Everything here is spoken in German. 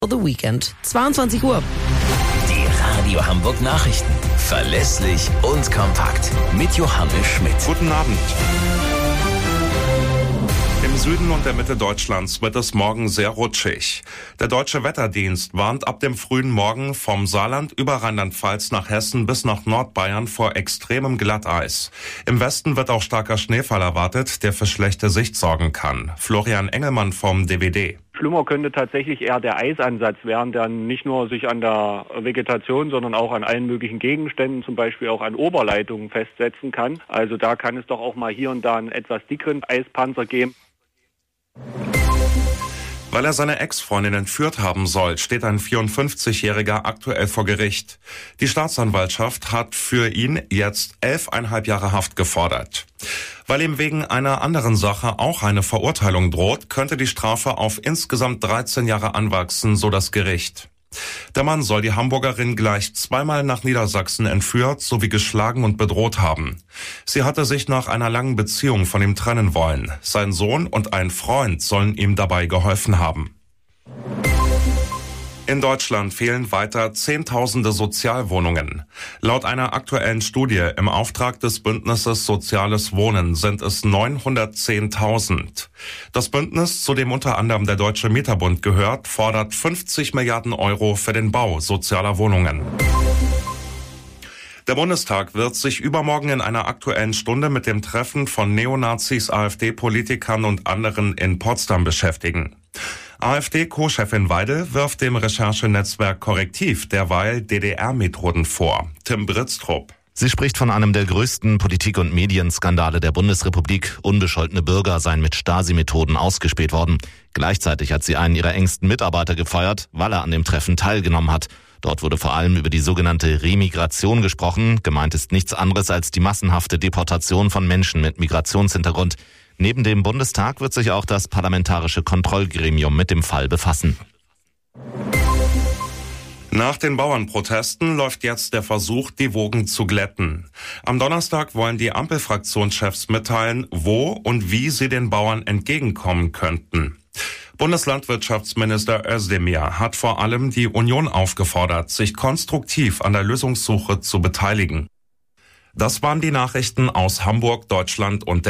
The Weekend. 22 Uhr. Die Radio Hamburg Nachrichten. Verlässlich und kompakt. Mit Johannes Schmidt. Guten Abend. Im Süden und der Mitte Deutschlands wird es morgen sehr rutschig. Der Deutsche Wetterdienst warnt ab dem frühen Morgen vom Saarland über Rheinland-Pfalz nach Hessen bis nach Nordbayern vor extremem Glatteis. Im Westen wird auch starker Schneefall erwartet, der für schlechte Sicht sorgen kann. Florian Engelmann vom DWD. Schlimmer könnte tatsächlich eher der Eisansatz werden, der nicht nur sich an der Vegetation, sondern auch an allen möglichen Gegenständen, zum Beispiel auch an Oberleitungen festsetzen kann. Also da kann es doch auch mal hier und da einen etwas dickeren Eispanzer geben. Weil er seine Ex-Freundin entführt haben soll, steht ein 54-Jähriger aktuell vor Gericht. Die Staatsanwaltschaft hat für ihn jetzt 11,5 Jahre Haft gefordert. Weil ihm wegen einer anderen Sache auch eine Verurteilung droht, könnte die Strafe auf insgesamt 13 Jahre anwachsen, so das Gericht. Der Mann soll die Hamburgerin gleich zweimal nach Niedersachsen entführt sowie geschlagen und bedroht haben. Sie hatte sich nach einer langen Beziehung von ihm trennen wollen. Sein Sohn und ein Freund sollen ihm dabei geholfen haben. In Deutschland fehlen weiter Zehntausende Sozialwohnungen. Laut einer aktuellen Studie im Auftrag des Bündnisses Soziales Wohnen sind es 910.000. Das Bündnis, zu dem unter anderem der Deutsche Mieterbund gehört, fordert 50 Milliarden Euro für den Bau sozialer Wohnungen. Der Bundestag wird sich übermorgen in einer aktuellen Stunde mit dem Treffen von Neonazis, AfD-Politikern und anderen in Potsdam beschäftigen. AfD-Co-Chefin Weidel wirft dem Recherchenetzwerk Korrektiv derweil DDR-Methoden vor. Tim Britztrup. Sie spricht von einem der größten Politik- und Medienskandale der Bundesrepublik. Unbescholtene Bürger seien mit Stasi-Methoden ausgespäht worden. Gleichzeitig hat sie einen ihrer engsten Mitarbeiter gefeuert, weil er an dem Treffen teilgenommen hat. Dort wurde vor allem über die sogenannte Remigration gesprochen. Gemeint ist nichts anderes als die massenhafte Deportation von Menschen mit Migrationshintergrund. Neben dem Bundestag wird sich auch das Parlamentarische Kontrollgremium mit dem Fall befassen. Nach den Bauernprotesten läuft jetzt der Versuch, die Wogen zu glätten. Am Donnerstag wollen die Ampelfraktionschefs mitteilen, wo und wie sie den Bauern entgegenkommen könnten. Bundeslandwirtschaftsminister Özdemir hat vor allem die Union aufgefordert, sich konstruktiv an der Lösungssuche zu beteiligen. Das waren die Nachrichten aus Hamburg, Deutschland und der